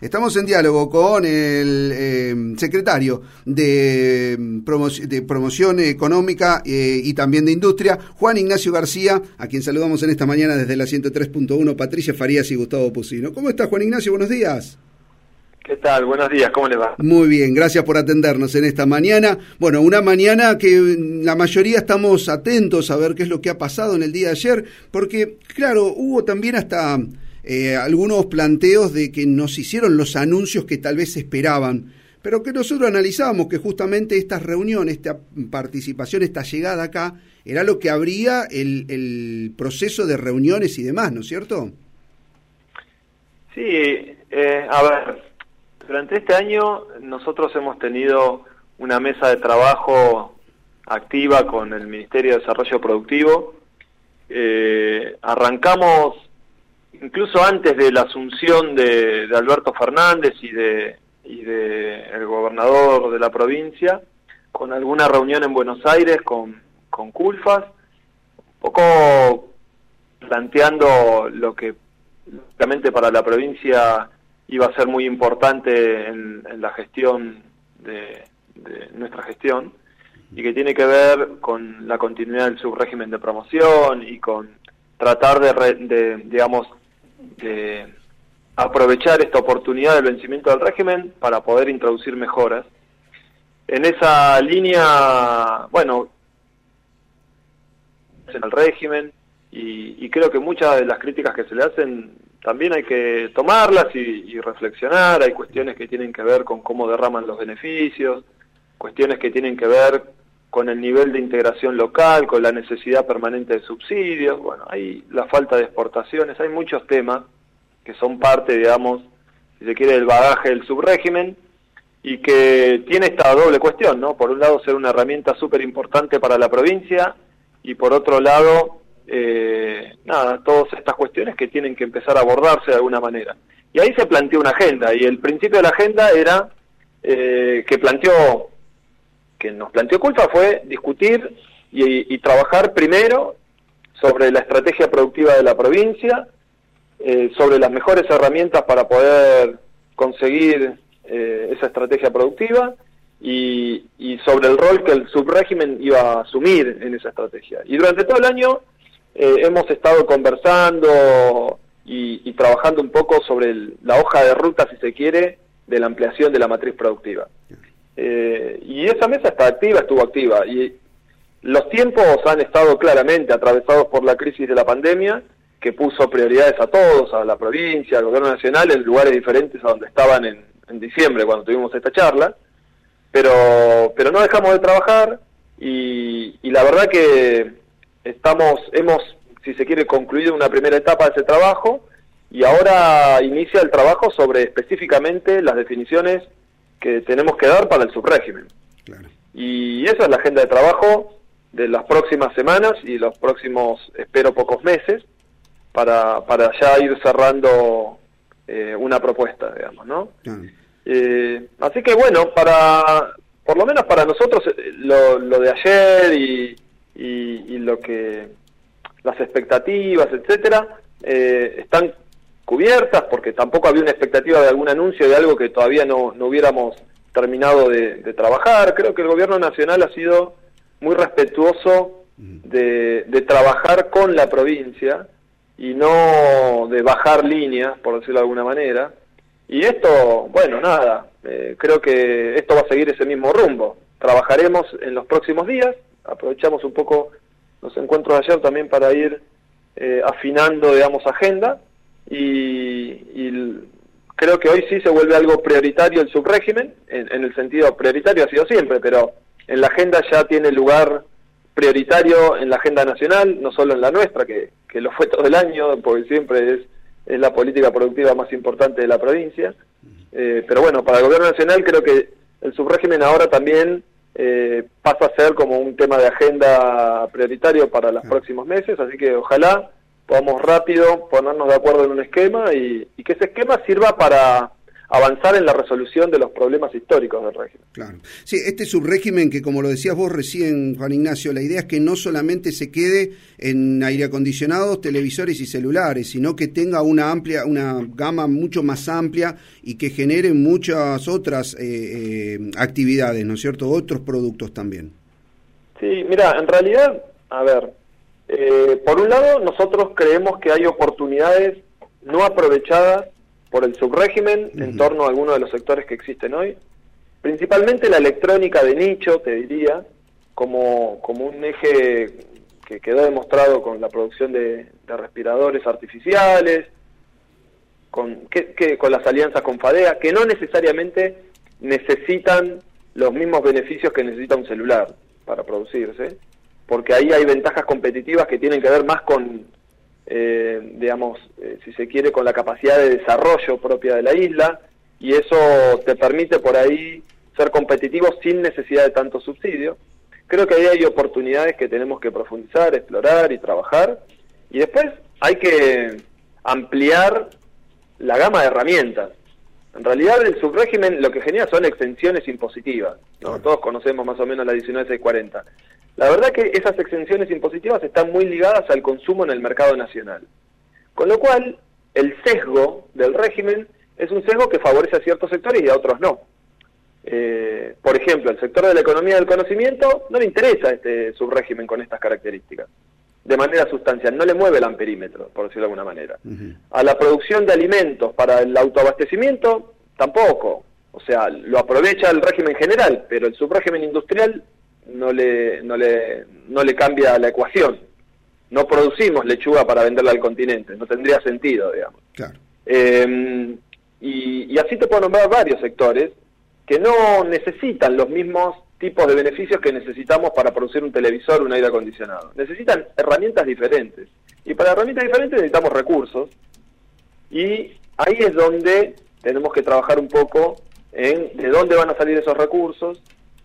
Estamos en diálogo con el secretario de Promoción Económica y también de Industria, Juan Ignacio García, a quien saludamos en esta mañana desde la 103.1, Patricia Farías y Gustavo Pusino. ¿Cómo estás, Juan Ignacio? Buenos días. ¿Qué tal? Buenos días, ¿cómo le va? Muy bien, gracias por atendernos en esta mañana. Bueno, una mañana que la mayoría estamos atentos a ver qué es lo que ha pasado en el día de ayer, porque, claro, hubo también hasta algunos planteos de que nos hicieron los anuncios que tal vez esperaban, pero que nosotros analizábamos que justamente esta reunión, esta participación, esta llegada acá, era lo que abría el proceso de reuniones y demás, ¿no es cierto? Sí, a ver, durante este año nosotros hemos tenido una mesa de trabajo activa con el Ministerio de Desarrollo Productivo. Arrancamos incluso antes de la asunción de Alberto Fernández y de el gobernador de la provincia, con alguna reunión en Buenos Aires con Culfas, un poco planteando lo que obviamente para la provincia iba a ser muy importante en la gestión de nuestra gestión, y que tiene que ver con la continuidad del subrégimen de promoción y con tratar de aprovechar esta oportunidad del vencimiento del régimen para poder introducir mejoras. En esa línea, bueno, en el régimen, y creo que muchas de las críticas que se le hacen también hay que tomarlas y reflexionar. Hay cuestiones que tienen que ver con cómo derraman los beneficios, cuestiones que tienen que ver con el nivel de integración local, con la necesidad permanente de subsidios, bueno, hay la falta de exportaciones, hay muchos temas que son parte, digamos, si se quiere, del bagaje del subrégimen, y que tiene esta doble cuestión, ¿no? Por un lado, ser una herramienta súper importante para la provincia, y por otro lado, todas estas cuestiones que tienen que empezar a abordarse de alguna manera. Y ahí se planteó una agenda, y el principio de la agenda era que nos planteó Culfa fue discutir y trabajar primero sobre la estrategia productiva de la provincia, sobre las mejores herramientas para poder conseguir esa estrategia productiva, y sobre el rol que el subrégimen iba a asumir en esa estrategia. Y durante todo el año hemos estado conversando y trabajando un poco sobre la hoja de ruta, si se quiere, de la ampliación de la matriz productiva. Y esa mesa estuvo activa, y los tiempos han estado claramente atravesados por la crisis de la pandemia, que puso prioridades a todos, a la provincia, al gobierno nacional, en lugares diferentes a donde estaban en diciembre cuando tuvimos esta charla, pero no dejamos de trabajar, y la verdad que hemos, si se quiere, concluido una primera etapa de ese trabajo, y ahora inicia el trabajo sobre específicamente las definiciones que tenemos que dar para el subrégimen. Claro. Y esa es la agenda de trabajo de las próximas semanas y los próximos, espero, pocos meses, para ya ir cerrando una propuesta, digamos, ¿no? Claro. Así que bueno, por lo menos para nosotros, lo de ayer y lo que las expectativas, etcétera, están cubiertas, porque tampoco había una expectativa de algún anuncio de algo que todavía no hubiéramos terminado de trabajar. Creo que el gobierno nacional ha sido muy respetuoso de trabajar con la provincia y no de bajar líneas, por decirlo de alguna manera. Y esto, bueno, creo que esto va a seguir ese mismo rumbo. Trabajaremos en los próximos días, aprovechamos un poco los encuentros de ayer también para ir afinando, digamos, agenda, y creo que hoy sí se vuelve algo prioritario el subrégimen, en el sentido prioritario ha sido siempre, pero en la agenda ya tiene lugar prioritario en la agenda nacional, no solo en la nuestra, que lo fue todo el año, porque siempre es la política productiva más importante de la provincia, pero bueno, para el gobierno nacional creo que el subrégimen ahora también pasa a ser como un tema de agenda prioritario para los próximos meses, así que ojalá podamos rápido ponernos de acuerdo en un esquema, y que ese esquema sirva para avanzar en la resolución de los problemas históricos del régimen. Claro. Sí, este subrégimen que, como lo decías vos recién, Juan Ignacio, la idea es que no solamente se quede en aire acondicionados, televisores y celulares, sino que tenga una gama mucho más amplia y que genere muchas otras actividades, ¿no es cierto? Otros productos también. Sí, mira, en realidad, a ver, por un lado, nosotros creemos que hay oportunidades no aprovechadas por el subrégimen en torno a algunos de los sectores que existen hoy, principalmente la electrónica de nicho, te diría, como un eje que quedó demostrado con la producción de respiradores artificiales, con las alianzas con FADEA, que no necesariamente necesitan los mismos beneficios que necesita un celular para producirse, porque ahí hay ventajas competitivas que tienen que ver más con si se quiere, con la capacidad de desarrollo propia de la isla, y eso te permite por ahí ser competitivo sin necesidad de tanto subsidio. Creo que ahí hay oportunidades que tenemos que profundizar, explorar y trabajar, y después hay que ampliar la gama de herramientas. En realidad el subrégimen lo que genera son exenciones impositivas, ¿no? Todos conocemos más o menos la 19640. La verdad que esas exenciones impositivas están muy ligadas al consumo en el mercado nacional. Con lo cual, el sesgo del régimen es un sesgo que favorece a ciertos sectores y a otros no. Por ejemplo, el sector de la economía del conocimiento no le interesa este subrégimen con estas características, de manera sustancial, no le mueve el amperímetro, por decirlo de alguna manera. A la producción de alimentos para el autoabastecimiento, tampoco. O sea, lo aprovecha el régimen general, pero el subrégimen industrial no le cambia la ecuación. No producimos lechuga para venderla al continente, no tendría sentido, digamos. Claro. Y así te puedo nombrar varios sectores que no necesitan los mismos tipos de beneficios que necesitamos para producir un televisor o un aire acondicionado. Necesitan herramientas diferentes. Y para herramientas diferentes necesitamos recursos. Y ahí es donde tenemos que trabajar un poco en de dónde van a salir esos recursos,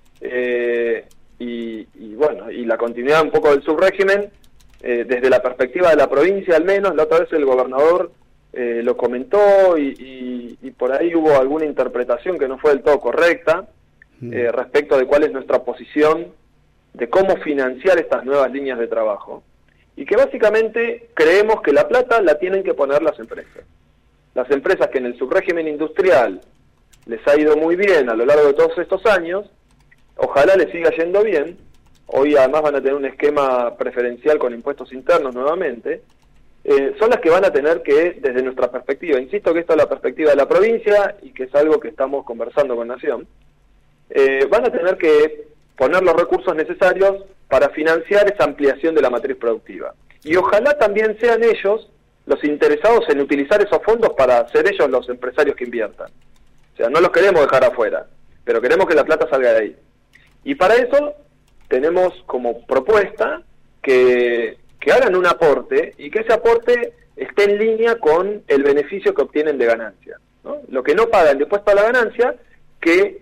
y la continuidad un poco del subrégimen, desde la perspectiva de la provincia al menos. La otra vez el gobernador lo comentó y por ahí hubo alguna interpretación que no fue del todo correcta respecto de cuál es nuestra posición de cómo financiar estas nuevas líneas de trabajo, y que básicamente creemos que la plata la tienen que poner las empresas. Las empresas que en el subrégimen industrial les ha ido muy bien a lo largo de todos estos años, ojalá les siga yendo bien. Hoy además van a tener un esquema preferencial con impuestos internos nuevamente. Son las que van a tener que, desde nuestra perspectiva, insisto que esto es la perspectiva de la provincia y que es algo que estamos conversando con Nación, van a tener que poner los recursos necesarios para financiar esa ampliación de la matriz productiva. Y ojalá también sean ellos los interesados en utilizar esos fondos para ser ellos los empresarios que inviertan. O sea, no los queremos dejar afuera, pero queremos que la plata salga de ahí. Y para eso tenemos como propuesta que hagan un aporte y que ese aporte esté en línea con el beneficio que obtienen de ganancia, ¿no? Lo que no pagan de impuesto a la ganancia, que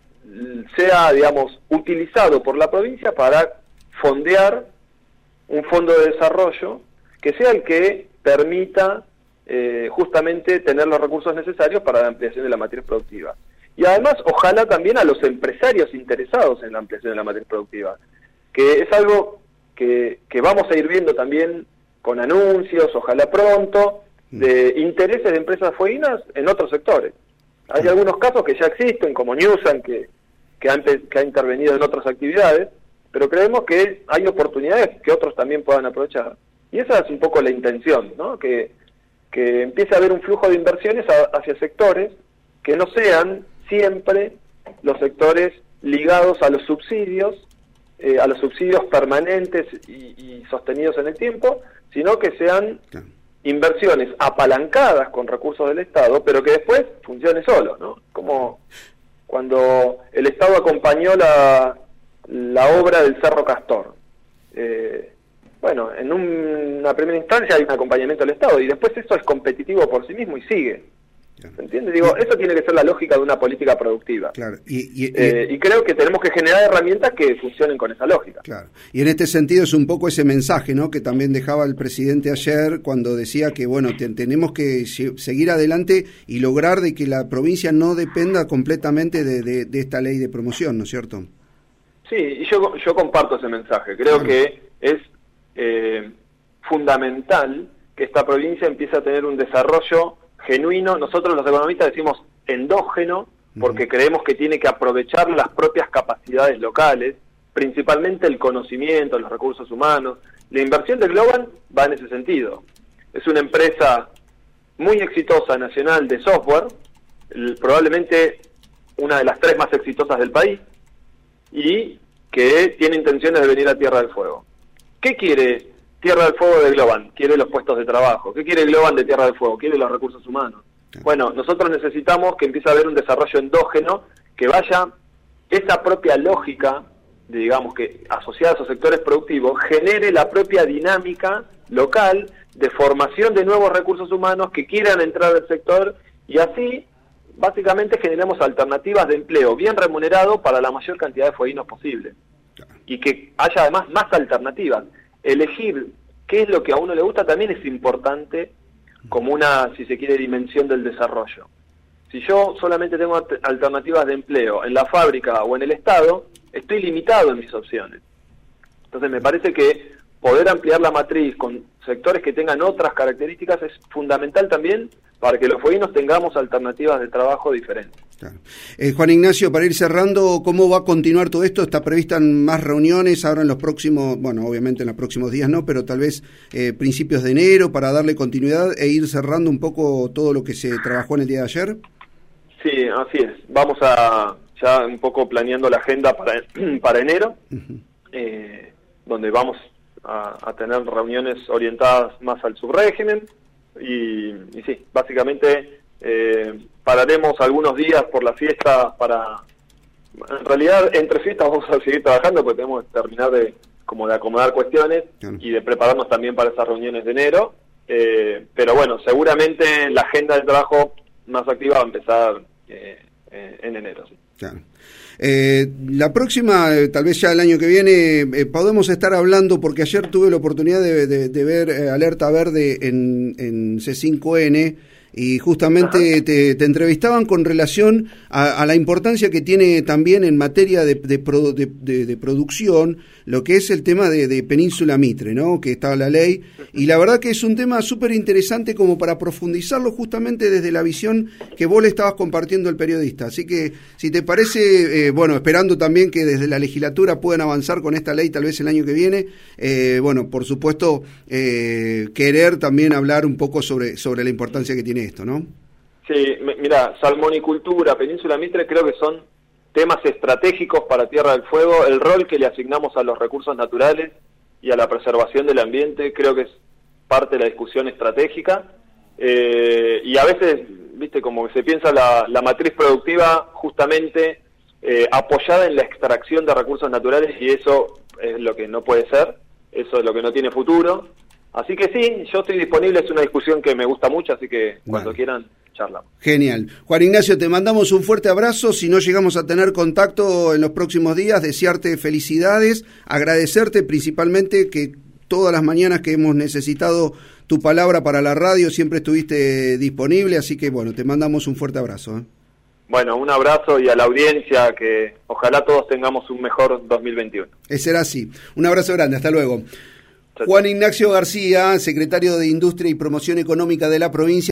sea, digamos, utilizado por la provincia para fondear un fondo de desarrollo que sea el que permita justamente tener los recursos necesarios para la ampliación de la matriz productiva. Y además, ojalá también a los empresarios interesados en la ampliación de la matriz productiva, que es algo que vamos a ir viendo también con anuncios, ojalá pronto, de intereses de empresas fueguinas en otros sectores. Hay algunos casos que ya existen, como Newsan, que ha intervenido en otras actividades, pero creemos que hay oportunidades que otros también puedan aprovechar. Y esa es un poco la intención, ¿no? Que empiece a haber un flujo de inversiones hacia sectores que no sean siempre los sectores ligados a los subsidios permanentes y sostenidos en el tiempo, sino que sean inversiones apalancadas con recursos del Estado, pero que después funcione solo, ¿no? Como cuando el Estado acompañó la obra del Cerro Castor. Bueno, en una primera instancia hay un acompañamiento del Estado y después eso es competitivo por sí mismo y sigue. ¿Se entiende? Digo, eso tiene que ser la lógica de una política productiva. Claro. Y creo que tenemos que generar herramientas que funcionen con esa lógica. Claro. Y en este sentido es un poco ese mensaje, ¿no?, que también dejaba el presidente ayer cuando decía que, bueno, tenemos que seguir adelante y lograr de que la provincia no dependa completamente de esta ley de promoción, ¿no es cierto? Sí, y yo comparto ese mensaje. Creo que es fundamental que esta provincia empiece a tener un desarrollo genuino. Nosotros los economistas decimos endógeno, porque creemos que tiene que aprovechar las propias capacidades locales, principalmente el conocimiento, los recursos humanos. La inversión de Globant va en ese sentido. Es una empresa muy exitosa nacional de software, probablemente una de las 3 más exitosas del país, y que tiene intenciones de venir a Tierra del Fuego. ¿Qué quiere Tierra del Fuego de Globant? Quiere los puestos de trabajo. ¿Qué quiere Globant de Tierra del Fuego? Quiere los recursos humanos. Bueno, nosotros necesitamos que empiece a haber un desarrollo endógeno, que vaya esa propia lógica, digamos, que asociada a esos sectores productivos, genere la propia dinámica local de formación de nuevos recursos humanos que quieran entrar al sector, y así básicamente generemos alternativas de empleo bien remunerado para la mayor cantidad de fueguinos posible. Y que haya además más alternativas. Elegir qué es lo que a uno le gusta también es importante como una, si se quiere, dimensión del desarrollo. Si yo solamente tengo alternativas de empleo en la fábrica o en el Estado, estoy limitado en mis opciones. Entonces me parece que poder ampliar la matriz con sectores que tengan otras características es fundamental también para que los fueguinos tengamos alternativas de trabajo diferentes. Claro. Juan Ignacio, para ir cerrando, ¿cómo va a continuar todo esto? ¿Está prevista más reuniones ahora en los próximos, bueno, obviamente en los próximos días no, pero tal vez principios de enero para darle continuidad e ir cerrando un poco todo lo que se trabajó en el día de ayer? Sí, así es. Vamos a ya un poco planeando la agenda para enero, donde vamos a tener reuniones orientadas más al subrégimen y sí, básicamente pararemos algunos días por la fiesta para... En realidad, entre fiestas vamos a seguir trabajando porque tenemos que terminar de acomodar cuestiones y de prepararnos también para esas reuniones de enero, pero bueno, seguramente la agenda de trabajo más activa va a empezar en enero. ¿Sí? Claro. La próxima, tal vez ya el año que viene, podemos estar hablando, porque ayer tuve la oportunidad de ver Alerta Verde en C5N, y justamente te entrevistaban con relación a la importancia que tiene también en materia de producción lo que es el tema de Península Mitre, ¿no?, que está la ley, y la verdad que es un tema súper interesante como para profundizarlo justamente desde la visión que vos le estabas compartiendo al periodista. Así que, si te parece, bueno, esperando también que desde la legislatura puedan avanzar con esta ley tal vez el año que viene, bueno, por supuesto, querer también hablar un poco sobre la importancia que tiene esto, ¿no? Sí, mira, salmonicultura, Península Mitre, creo que son temas estratégicos para Tierra del Fuego. El rol que le asignamos a los recursos naturales y a la preservación del ambiente creo que es parte de la discusión estratégica, y a veces, viste, como que se piensa la matriz productiva justamente apoyada en la extracción de recursos naturales, y eso es lo que no puede ser, eso es lo que no tiene futuro. Así que sí, yo estoy disponible, es una discusión que me gusta mucho, así que cuando quieran charlamos. Genial. Juan Ignacio, te mandamos un fuerte abrazo. Si no llegamos a tener contacto en los próximos días, desearte felicidades, agradecerte principalmente que todas las mañanas que hemos necesitado tu palabra para la radio siempre estuviste disponible, así que bueno, te mandamos un fuerte abrazo. Bueno, un abrazo, y a la audiencia, que ojalá todos tengamos un mejor 2021. Será así. Un abrazo grande, hasta luego. Juan Ignacio García, secretario de Industria y Promoción Económica de la provincia.